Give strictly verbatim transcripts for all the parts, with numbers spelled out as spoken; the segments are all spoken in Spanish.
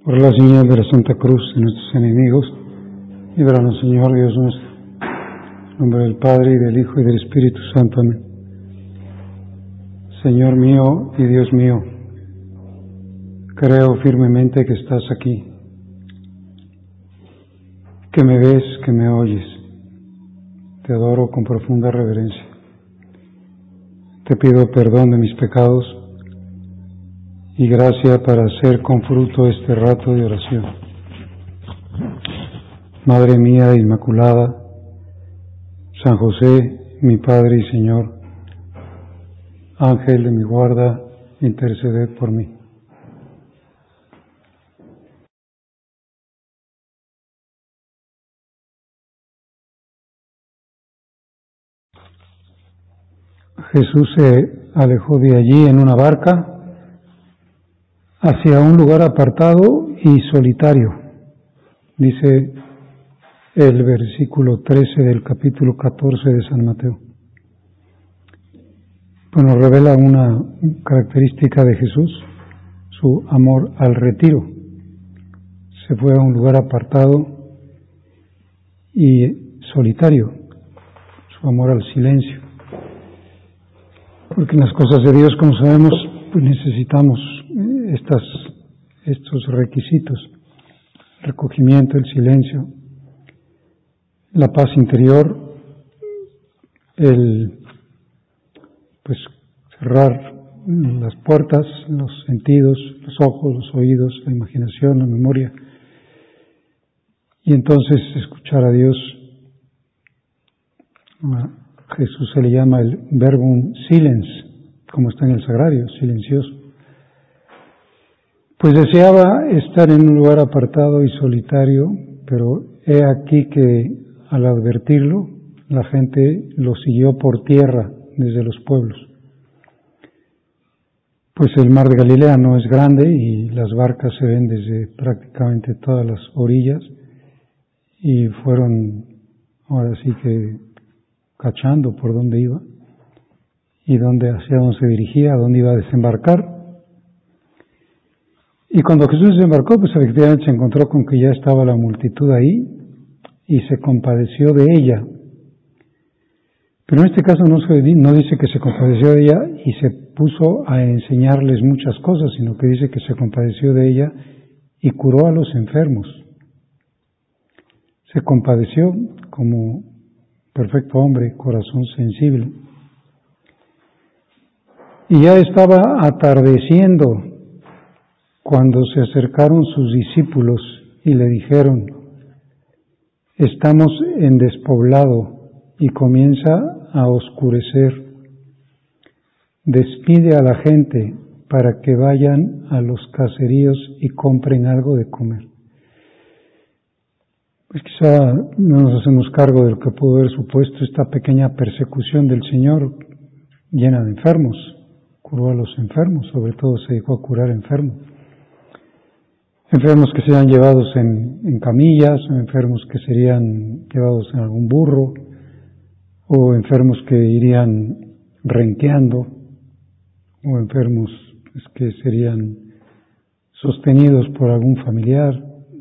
Por la señal de la Santa Cruz de nuestros enemigos, líbranos, Señor Dios nuestro. En nombre del Padre, y del Hijo, y del Espíritu Santo. Amén. Señor mío y Dios mío, creo firmemente que estás aquí, que me ves, que me oyes. Te adoro con profunda reverencia. Te pido perdón de mis pecados y gracia para hacer con fruto este rato de oración. Madre mía Inmaculada, San José, mi Padre y Señor, Ángel de mi guarda, interceded por mí. Jesús se alejó de allí en una barca hacia un lugar apartado y solitario, dice el versículo trece del capítulo catorce de San Mateo. Bueno, revela una característica de Jesús, su amor al retiro. Se fue a un lugar apartado y solitario, su amor al silencio. Porque en las cosas de Dios, como sabemos, pues necesitamos estas, estos requisitos: el recogimiento, el silencio, la paz interior, el pues cerrar las puertas, los sentidos, los ojos, los oídos, la imaginación, la memoria, y entonces escuchar a Dios. A Jesús se le llama el verbum silens, como está en el sagrario, silencioso. Pues deseaba estar en un lugar apartado y solitario, pero he aquí que al advertirlo, la gente lo siguió por tierra desde los pueblos. Pues el mar de Galilea no es grande y las barcas se ven desde prácticamente todas las orillas, y fueron ahora sí que cachando por dónde iba y dónde, hacia dónde se dirigía, a dónde iba a desembarcar. Y cuando Jesús desembarcó, pues efectivamente se encontró con que ya estaba la multitud ahí y se compadeció de ella. Pero en este caso no, se, no dice que se compadeció de ella y se puso a enseñarles muchas cosas, sino que dice que se compadeció de ella y curó a los enfermos. Se compadeció como perfecto hombre, corazón sensible. Y ya estaba atardeciendo cuando se acercaron sus discípulos y le dijeron: estamos en despoblado y comienza a oscurecer. Despide a la gente para que vayan a los caseríos y compren algo de comer. Pues quizá no nos hacemos cargo de lo que pudo haber supuesto esta pequeña persecución del Señor, llena de enfermos. Curó a los enfermos, sobre todo se dedicó a curar enfermos. Enfermos que serían llevados en, en camillas, o enfermos que serían llevados en algún burro, o enfermos que irían renqueando, o enfermos pues, que serían sostenidos por algún familiar.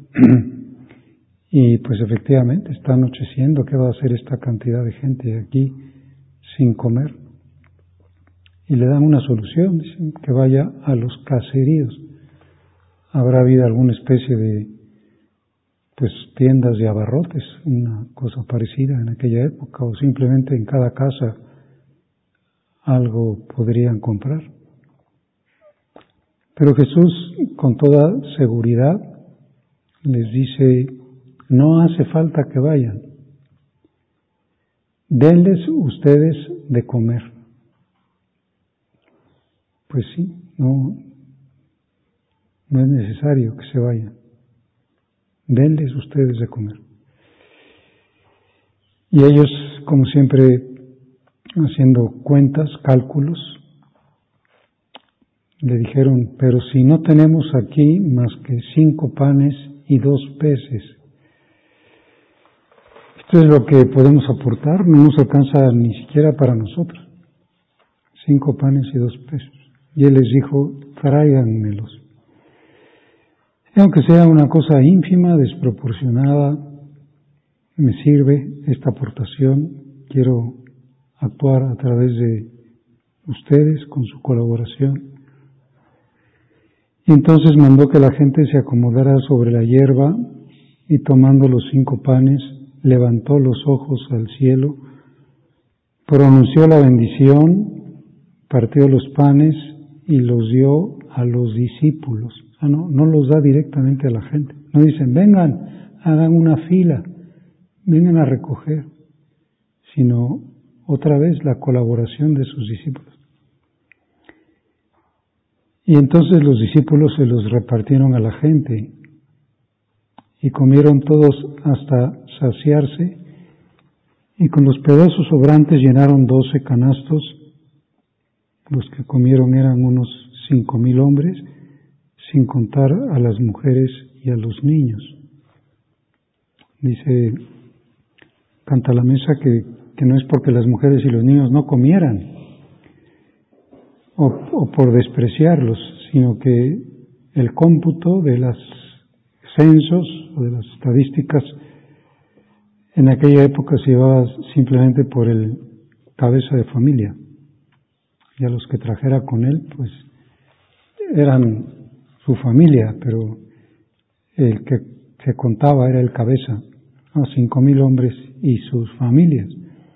Y pues efectivamente está anocheciendo. ¿Qué va a hacer esta cantidad de gente aquí sin comer? Y le dan una solución, dicen que vaya a los caseríos. Habrá habido alguna especie de pues tiendas de abarrotes, una cosa parecida en aquella época, o simplemente en cada casa algo podrían comprar. Pero Jesús, con toda seguridad, les dice: no hace falta que vayan, denles ustedes de comer. Pues sí, no, no es necesario que se vayan, denles ustedes de comer. Y ellos, como siempre, haciendo cuentas, cálculos, le dijeron: pero si no tenemos aquí más que cinco panes y dos peces, esto es lo que podemos aportar, no nos alcanza ni siquiera para nosotros. Cinco panes y dos peces. Y él les dijo: tráiganmelos. Y aunque sea una cosa ínfima, desproporcionada, me sirve esta aportación. Quiero actuar a través de ustedes con su colaboración. Y entonces mandó que la gente se acomodara sobre la hierba y tomando los cinco panes, levantó los ojos al cielo, pronunció la bendición, partió los panes y los dio a los discípulos. Ah, no, no los da directamente a la gente. No dicen, vengan, hagan una fila, vengan a recoger, sino otra vez la colaboración de sus discípulos. Y entonces los discípulos se los repartieron a la gente y comieron todos hasta saciarse y con los pedazos sobrantes llenaron doce canastos. Los que comieron eran unos cinco mil hombres, sin contar a las mujeres y a los niños. Dice, canta la mesa que, que no es porque las mujeres y los niños no comieran o, o por despreciarlos, sino que el cómputo de los censos o de las estadísticas en aquella época se llevaba simplemente por el cabeza de familia, y a los que trajera con él pues eran su familia, pero el que se contaba era el cabeza, ¿no? Cinco mil hombres y sus familias.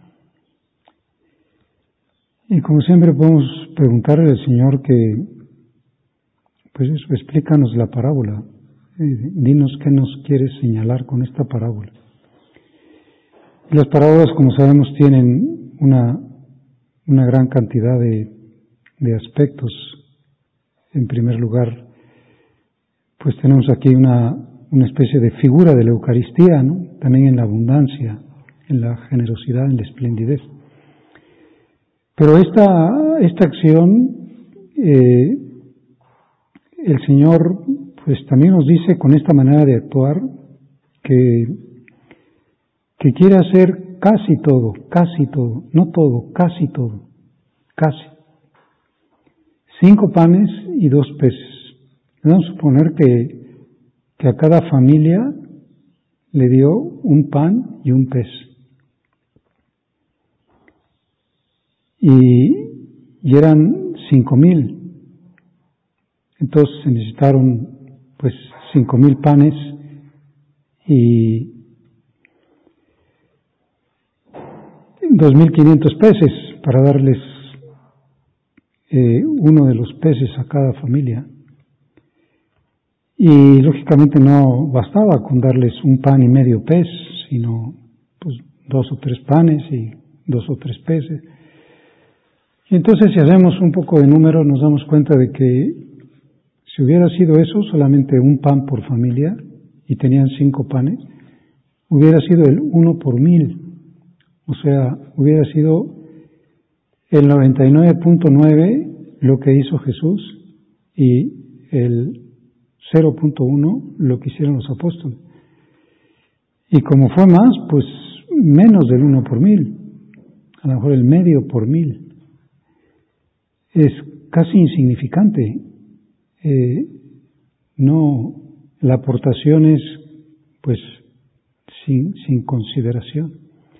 Y como siempre podemos preguntarle al Señor que, pues eso, explícanos la parábola, eh, dinos qué nos quieres señalar con esta parábola. Y las parábolas, como sabemos, tienen una, una gran cantidad de, de aspectos. En primer lugar, pues tenemos aquí una, una especie de figura de la Eucaristía, ¿no? También en la abundancia, en la generosidad, en la esplendidez. Pero esta, esta acción, eh, el Señor pues también nos dice con esta manera de actuar que, que quiere hacer casi todo, casi todo, no todo, casi todo, casi. Cinco panes y dos peces. Vamos a suponer que, que a cada familia le dio un pan y un pez. Y, y eran cinco mil. Entonces se necesitaron pues cinco mil panes y dos mil quinientos peces para darles eh, uno de los peces a cada familia. Y lógicamente no bastaba con darles un pan y medio pez, sino pues dos o tres panes y dos o tres peces. Y entonces si hacemos un poco de número nos damos cuenta de que si hubiera sido eso, solamente un pan por familia, y tenían cinco panes, hubiera sido el uno por mil. O sea, hubiera sido el noventa y nueve punto nueve lo que hizo Jesús y el cero punto uno lo que hicieron los apóstoles. Y como fue más, pues menos del uno por mil, a lo mejor el medio por mil. Es casi insignificante. Eh, no, la aportación es pues sin, sin consideración.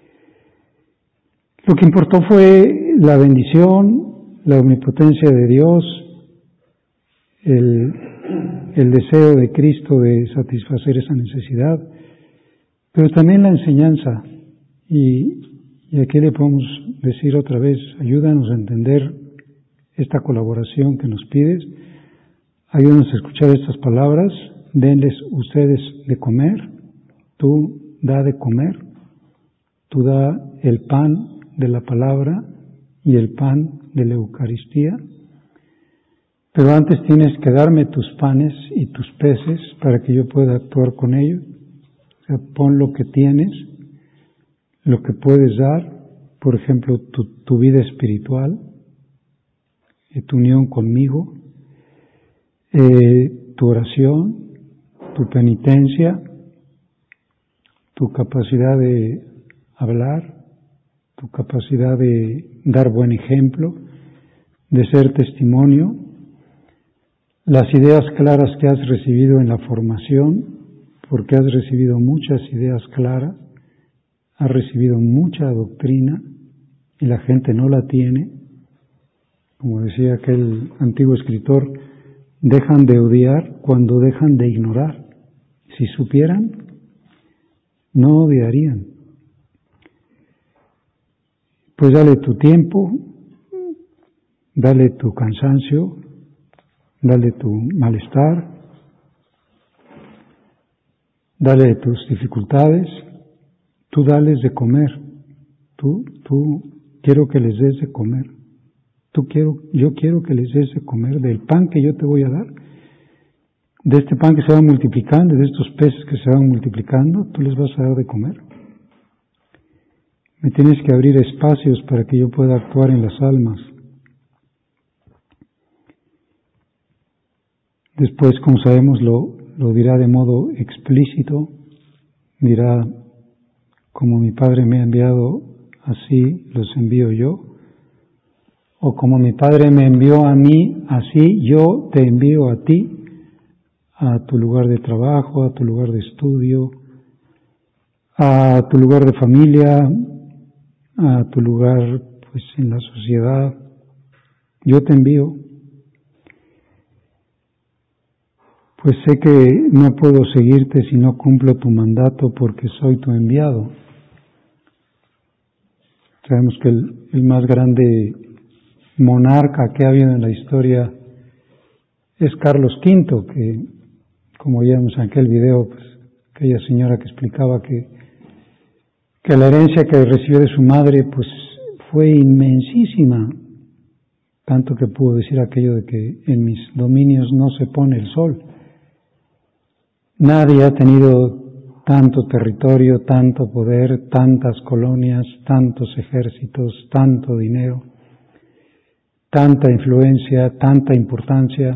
Lo que importó fue la bendición, la omnipotencia de Dios, el, el deseo de Cristo de satisfacer esa necesidad, pero también la enseñanza. Y, y aquí le podemos decir otra vez, ayúdanos a entender esta colaboración que nos pides. Ayúdanos a escuchar estas palabras, denles ustedes de comer, tú da de comer, tú da el pan de la palabra y el pan de la Eucaristía, pero antes tienes que darme tus panes y tus peces para que yo pueda actuar con ellos. O sea, pon lo que tienes, lo que puedes dar, por ejemplo, tu, tu vida espiritual, y tu unión conmigo, Eh, tu oración, tu penitencia, tu capacidad de hablar, tu capacidad de dar buen ejemplo, de ser testimonio, las ideas claras que has recibido en la formación, porque has recibido muchas ideas claras, has recibido mucha doctrina y la gente no la tiene. Como decía aquel antiguo escritor, dejan de odiar cuando dejan de ignorar. Si supieran, no odiarían. Pues dale tu tiempo, dale tu cansancio, dale tu malestar, dale tus dificultades, tú dales de comer, tú, tú, quiero que les des de comer, tú quiero, yo quiero que les des de comer del pan que yo te voy a dar, de este pan que se va multiplicando, de estos peces que se van multiplicando, tú les vas a dar de comer. Me tienes que abrir espacios para que yo pueda actuar en las almas. Después, como sabemos, lo, lo dirá de modo explícito, dirá, como mi Padre me ha enviado, así los envío yo, o como mi Padre me envió a mí, así yo te envío a ti, a tu lugar de trabajo, a tu lugar de estudio, a tu lugar de familia, a tu lugar pues en la sociedad. Yo te envío. Pues sé que no puedo seguirte si no cumplo tu mandato porque soy tu enviado. Sabemos que el, el más grande monarca que ha habido en la historia es Carlos quinto, que como veíamos en aquel video, pues aquella señora que explicaba que, que la herencia que recibió de su madre pues fue inmensísima, tanto que pudo decir aquello de que en mis dominios no se pone el sol. Nadie ha tenido tanto territorio, tanto poder, tantas colonias, tantos ejércitos, tanto dinero, tanta influencia, tanta importancia.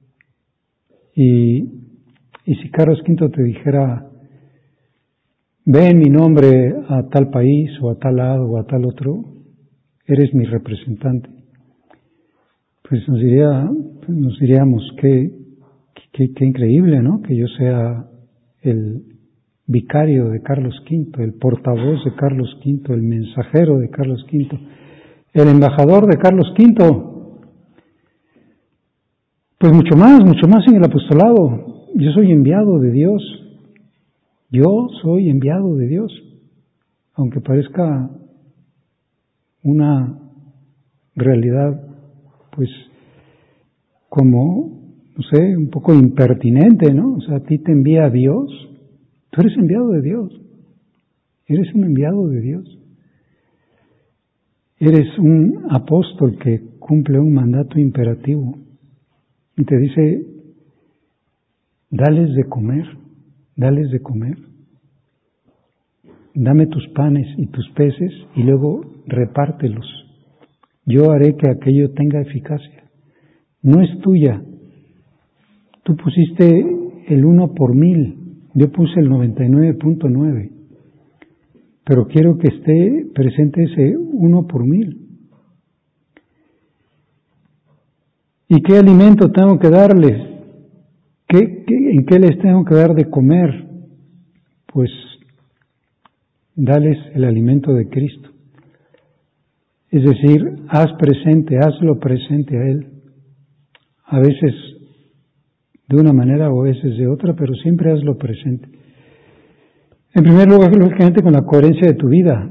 Y, y si Carlos quinto te dijera, ve en mi nombre a tal país o a tal lado o a tal otro, eres mi representante, pues nos diría, nos diríamos que Qué, qué increíble, ¿no? Que yo sea el vicario de Carlos quinto, el portavoz de Carlos quinto, el mensajero de Carlos quinto, el embajador de Carlos quinto. Pues mucho más, mucho más en el apostolado. Yo soy enviado de Dios. Yo soy enviado de Dios. Aunque parezca una realidad, pues, como no sé, un poco impertinente, ¿no? O sea, a ti te envía Dios, tú eres enviado de Dios, eres un enviado de Dios, eres un apóstol que cumple un mandato imperativo y te dice, dales de comer, dales de comer, dame tus panes y tus peces y luego repártelos, yo haré que aquello tenga eficacia, no es tuya. Tú pusiste el uno por mil, yo puse el noventa y nueve punto nueve, pero quiero que esté presente ese uno por mil. ¿Y qué alimento tengo que darles? ¿Qué, qué, ¿En qué les tengo que dar de comer? Pues dales el alimento de Cristo. Es decir, haz presente, hazlo presente a Él. A veces de una manera o a veces de otra, pero siempre hazlo presente. En primer lugar, lógicamente, con la coherencia de tu vida,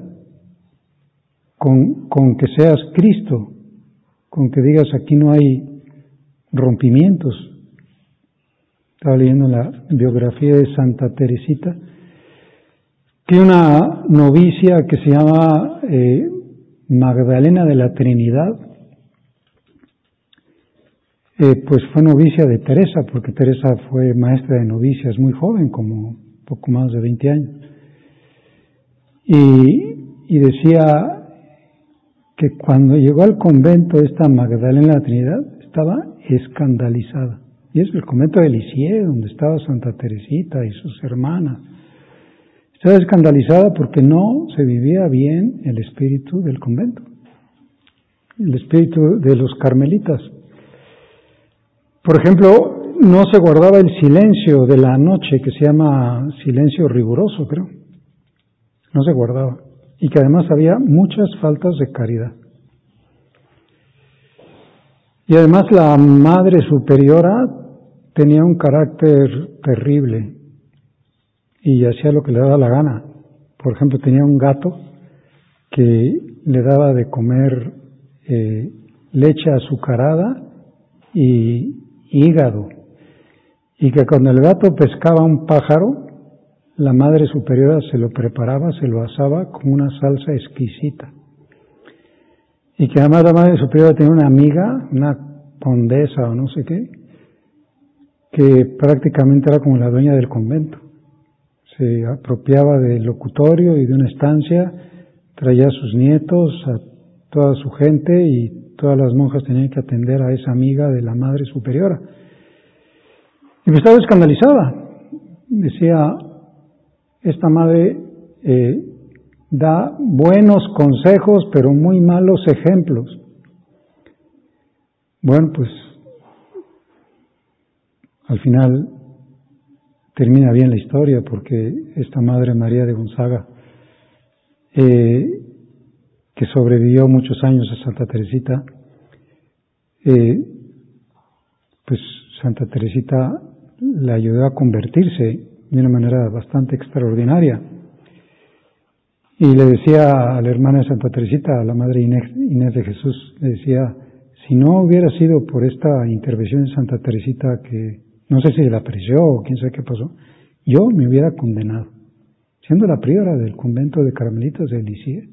con, con que seas Cristo, con que digas aquí no hay rompimientos. Estaba leyendo la biografía de Santa Teresita, que una novicia que se llama eh, Magdalena de la Trinidad, Eh, pues fue novicia de Teresa, porque Teresa fue maestra de novicias muy joven, como poco más de veinte años. Y, y decía que cuando llegó al convento esta Magdalena de la Trinidad, estaba escandalizada. Y es el convento de Lisieux, donde estaba Santa Teresita y sus hermanas. Estaba escandalizada porque no se vivía bien el espíritu del convento, el espíritu de los carmelitas. Por ejemplo, no se guardaba el silencio de la noche, que se llama silencio riguroso, creo. No se guardaba. Y que además había muchas faltas de caridad. Y además la Madre Superiora tenía un carácter terrible y hacía lo que le daba la gana. Por ejemplo, tenía un gato que le daba de comer eh, leche azucarada y hígado, y que cuando el gato pescaba un pájaro, la Madre Superiora se lo preparaba, se lo asaba con una salsa exquisita. Y que además la Madre Superiora tenía una amiga, una condesa o no sé qué, que prácticamente era como la dueña del convento. Se apropiaba del locutorio y de una estancia, traía a sus nietos, a toda su gente, y todas las monjas tenían que atender a esa amiga de la Madre Superiora. Y me estaba escandalizada. Decía, esta madre eh, da buenos consejos, pero muy malos ejemplos. Bueno, pues al final termina bien la historia, porque esta Madre María de Gonzaga, eh, que sobrevivió muchos años a Santa Teresita, eh, pues Santa Teresita le ayudó a convertirse de una manera bastante extraordinaria. Y le decía a la hermana de Santa Teresita, a la Madre Inés, Inés de Jesús, le decía, si no hubiera sido por esta intervención de Santa Teresita, que no sé si la apreció o quién sabe qué pasó, yo me hubiera condenado, siendo la priora del convento de Carmelitas de Lisieux.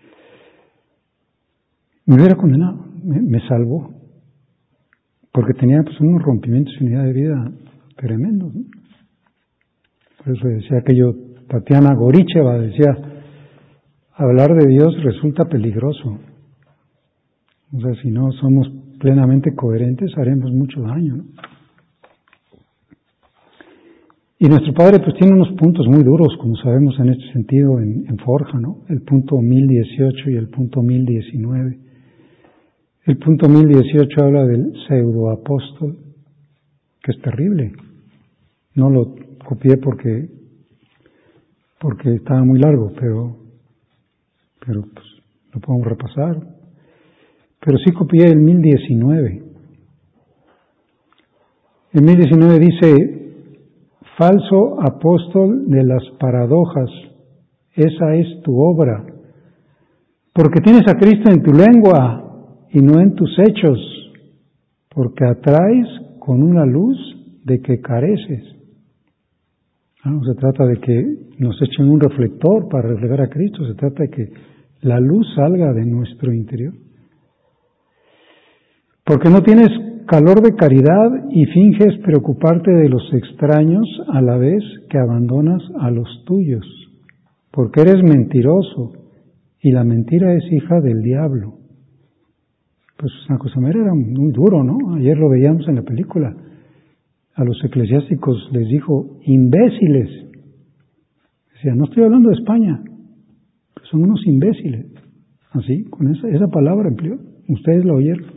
Me hubiera condenado, me, me salvó, porque tenía pues unos rompimientos y unidad de vida tremendos, ¿no? Por eso decía aquello, Tatiana Goricheva decía, hablar de Dios resulta peligroso. O sea, si no somos plenamente coherentes, haremos mucho daño, ¿no? Y nuestro Padre pues tiene unos puntos muy duros, como sabemos en este sentido, en, en Forja, ¿no? El punto mil dieciocho y el punto mil diecinueve. El punto mil dieciocho habla del pseudoapóstol, que es terrible. No lo copié porque porque estaba muy largo, pero pero pues lo podemos repasar. Pero sí copié el mil diecinueve. El mil diecinueve dice, falso apóstol de las paradojas, esa es tu obra, porque tienes a Cristo en tu lengua y no en tus hechos, porque atraes con una luz de que careces. No se trata de que nos echen un reflector para reflejar a Cristo, se trata de que la luz salga de nuestro interior. Porque no tienes calor de caridad y finges preocuparte de los extraños a la vez que abandonas a los tuyos, porque eres mentiroso y la mentira es hija del diablo. Pues San José María era muy duro, ¿no? Ayer lo veíamos en la película. A los eclesiásticos les dijo, imbéciles. Decía, no estoy hablando de España, pero son unos imbéciles. Así, con esa, esa palabra empleó. Ustedes lo oyeron.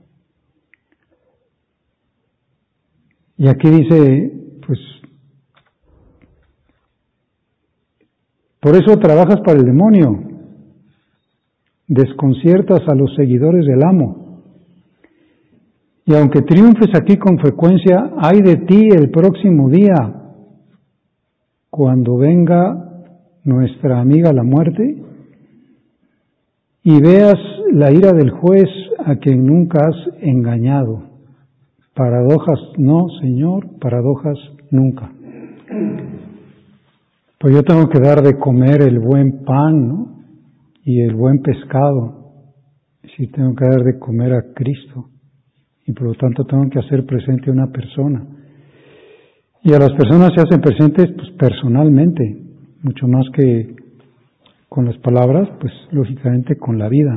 Y aquí dice, pues, por eso trabajas para el demonio, desconciertas a los seguidores del amo. Y aunque triunfes aquí con frecuencia, ay de ti el próximo día, cuando venga nuestra amiga la muerte, y veas la ira del juez a quien nunca has engañado. Paradojas no, Señor, paradojas nunca. Pues yo tengo que dar de comer el buen pan, ¿no? Y el buen pescado. Sí, tengo que dar de comer a Cristo. Y por lo tanto tengo que hacer presente a una persona. Y a las personas se hacen presentes pues personalmente, mucho más que con las palabras, pues lógicamente con la vida.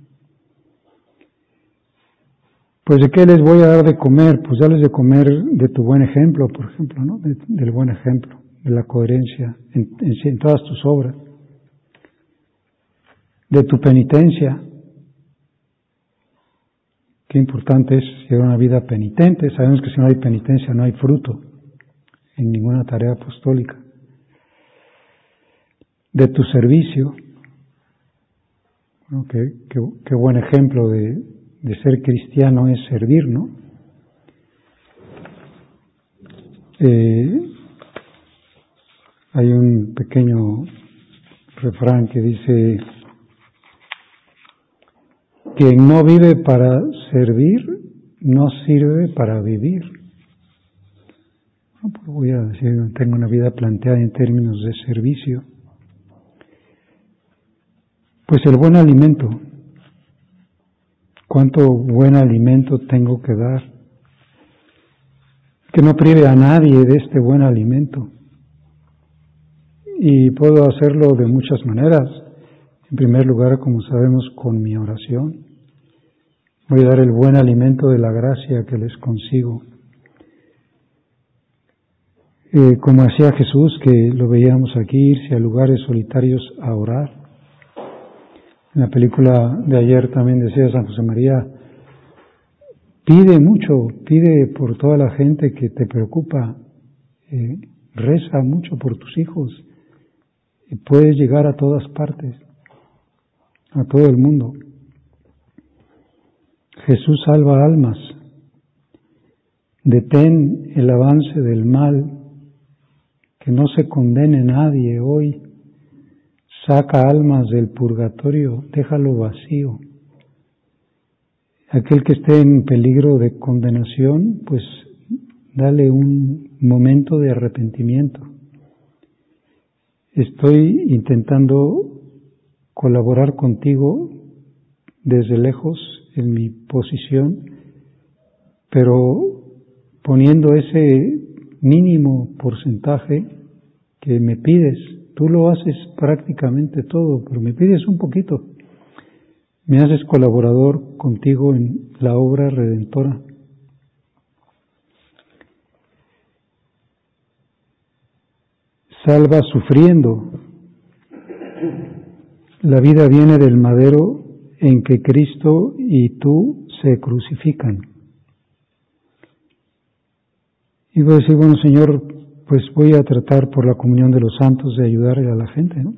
Pues ¿de qué les voy a dar de comer? Pues darles de comer de tu buen ejemplo, por ejemplo, ¿no? De, del buen ejemplo, de la coherencia en, en, en todas tus obras, de tu penitencia, qué importante es llevar una vida penitente. Sabemos que si no hay penitencia no hay fruto en ninguna tarea apostólica. De tu servicio, bueno, qué, qué, qué buen ejemplo de, de ser cristiano es servir, ¿no? Eh, hay un pequeño refrán que dice: quien no vive para servir, no sirve para vivir. No, pues voy a decir, tengo una vida planteada en términos de servicio. Pues el buen alimento. ¿Cuánto buen alimento tengo que dar? Que no prive a nadie de este buen alimento. Y puedo hacerlo de muchas maneras. En primer lugar, como sabemos, con mi oración. Voy a dar el buen alimento de la gracia que les consigo. Eh, como hacía Jesús, que lo veíamos aquí, irse a lugares solitarios a orar. En la película de ayer también decía San José María, pide mucho, pide por toda la gente que te preocupa, eh, reza mucho por tus hijos, y puedes llegar a todas partes, a todo el mundo. Jesús salva almas, detén el avance del mal, que no se condene nadie hoy, saca almas del purgatorio, déjalo vacío. Aquel que esté en peligro de condenación, pues dale un momento de arrepentimiento. Estoy intentando colaborar contigo desde lejos en mi posición, pero poniendo ese mínimo porcentaje que me pides. Tú lo haces prácticamente todo, pero me pides un poquito. Me haces colaborador contigo en la obra redentora. Salva sufriendo. La vida viene del madero en que Cristo y tú se crucifican. Y voy a decir, bueno, Señor, pues voy a tratar por la comunión de los santos de ayudarle a la gente, ¿no?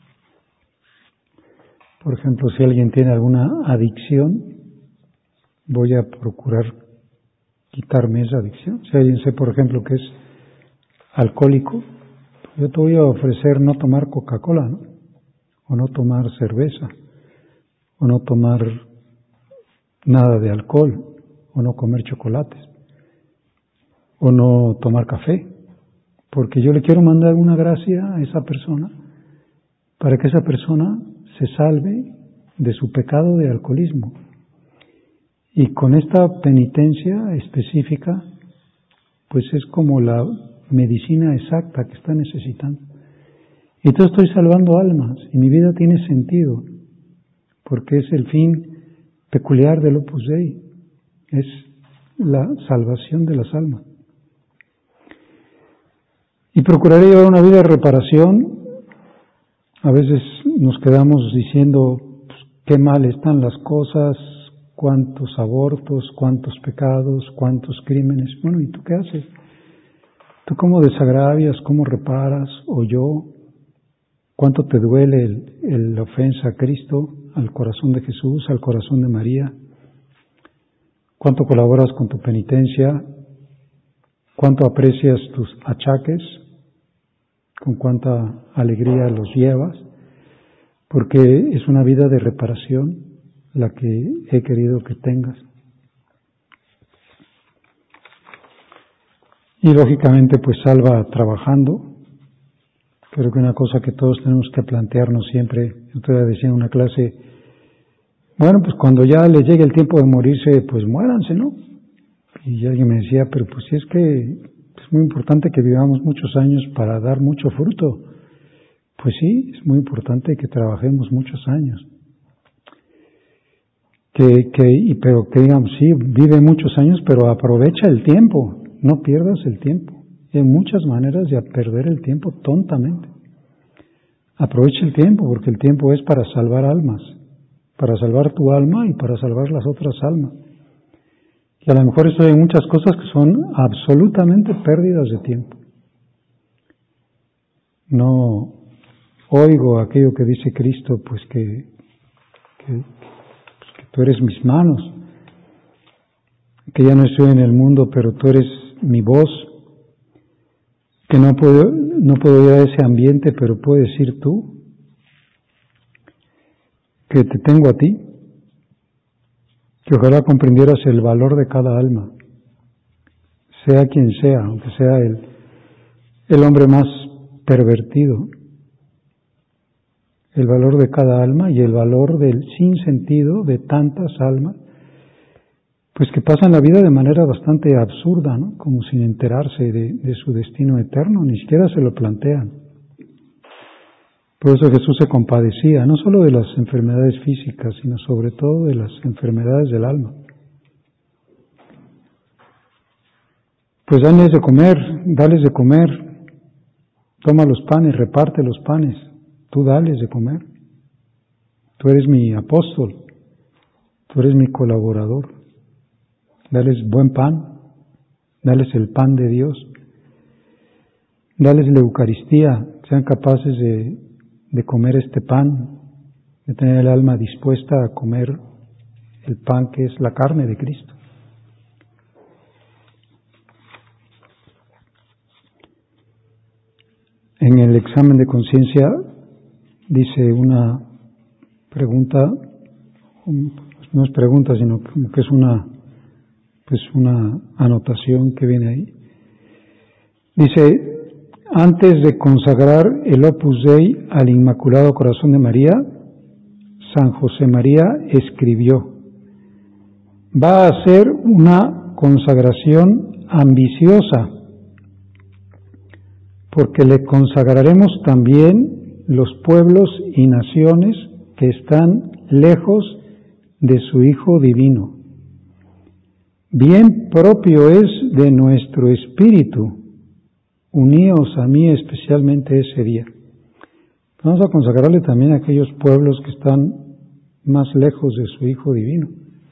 Por ejemplo, si alguien tiene alguna adicción, voy a procurar quitarme esa adicción. Si alguien sé, por ejemplo, que es alcohólico, yo te voy a ofrecer no tomar Coca-Cola, ¿no? O no tomar cerveza, o no tomar nada de alcohol, o no comer chocolates, o no tomar café, porque yo le quiero mandar una gracia a esa persona para que esa persona se salve de su pecado de alcoholismo. Y con esta penitencia específica, pues es como la medicina exacta que está necesitando. Y entonces estoy salvando almas, y mi vida tiene sentido, porque es el fin peculiar del Opus Dei, es la salvación de las almas. Y procuraré llevar una vida de reparación. A veces nos quedamos diciendo pues, qué mal están las cosas, cuántos abortos, cuántos pecados, cuántos crímenes. Bueno, ¿y tú qué haces? ¿Tú cómo desagravias, cómo reparas? ¿O yo? ¿Cuánto te duele el, el, la ofensa a Cristo, al corazón de Jesús, al corazón de María? ¿Cuánto colaboras con tu penitencia? ¿Cuánto aprecias tus achaques? ¿Con cuánta alegría los llevas? Porque es una vida de reparación la que he querido que tengas. Y lógicamente pues salva trabajando. Creo que una cosa que todos tenemos que plantearnos siempre, yo todavía decía en una clase, bueno, pues cuando ya les llegue el tiempo de morirse, pues muéranse, ¿no? Y alguien me decía, pero pues si es que es muy importante que vivamos muchos años para dar mucho fruto. Pues sí, es muy importante que trabajemos muchos años. Que, que, y, pero que digamos, sí, vive muchos años, pero aprovecha el tiempo, no pierdas el tiempo. Hay muchas maneras de perder el tiempo tontamente. Aprovecha el tiempo, porque el tiempo es para salvar almas, para salvar tu alma y para salvar las otras almas. Y a lo mejor estoy en muchas cosas que son absolutamente pérdidas de tiempo. No oigo aquello que dice Cristo, pues que, que, pues que tú eres mis manos, que ya no estoy en el mundo, pero tú eres mi voz, que no puedo, no puedo ir a ese ambiente, pero puedes ir tú, que te tengo a ti, que ojalá comprendieras el valor de cada alma, sea quien sea, aunque sea el, el hombre más pervertido, el valor de cada alma y el valor del sinsentido de tantas almas, pues que pasan la vida de manera bastante absurda, ¿no? Como sin enterarse de, de su destino eterno, ni siquiera se lo plantean. Por eso Jesús se compadecía, no solo de las enfermedades físicas, sino sobre todo de las enfermedades del alma. Pues dales de comer, dales de comer, toma los panes, reparte los panes, tú dales de comer. Tú eres mi apóstol, tú eres mi colaborador. Dales buen pan, dales el pan de Dios, dales la Eucaristía, sean capaces de, de comer este pan, de tener el alma dispuesta a comer el pan que es la carne de Cristo. En el examen de conciencia dice una pregunta, no es pregunta, sino que es una pues una anotación que viene ahí. Dice, antes de consagrar el Opus Dei al Inmaculado Corazón de María, San José María escribió, va a ser una consagración ambiciosa, porque le consagraremos también los pueblos y naciones que están lejos de su Hijo Divino. Bien propio es de nuestro espíritu, uníos a mí especialmente ese día. Vamos a consagrarle también a aquellos pueblos que están más lejos de su Hijo Divino,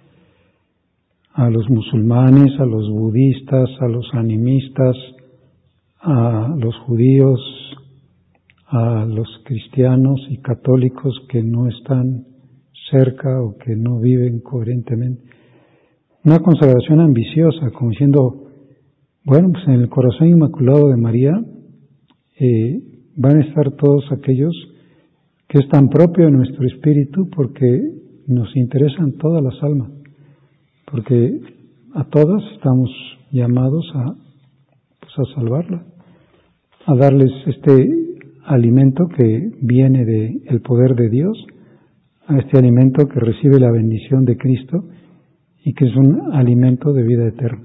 a los musulmanes, a los budistas, a los animistas, a los judíos, a los cristianos y católicos que no están cerca o que no viven coherentemente. Una consagración ambiciosa, como diciendo, bueno, pues en el corazón inmaculado de María eh, van a estar todos aquellos que es tan propio de nuestro espíritu porque nos interesan todas las almas, porque a todas estamos llamados a, pues a salvarlas, a darles este alimento que viene del poder de Dios, a este alimento que recibe la bendición de Cristo y que es un alimento de vida eterna.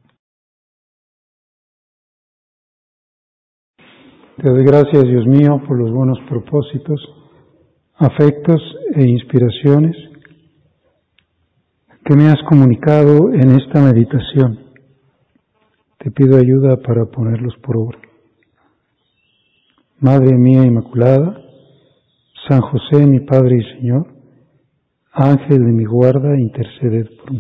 Te doy gracias, Dios mío, por los buenos propósitos, afectos e inspiraciones que me has comunicado en esta meditación. Te pido ayuda para ponerlos por obra. Madre mía Inmaculada, San José, mi Padre y Señor, Ángel de mi guarda, interceded por mí.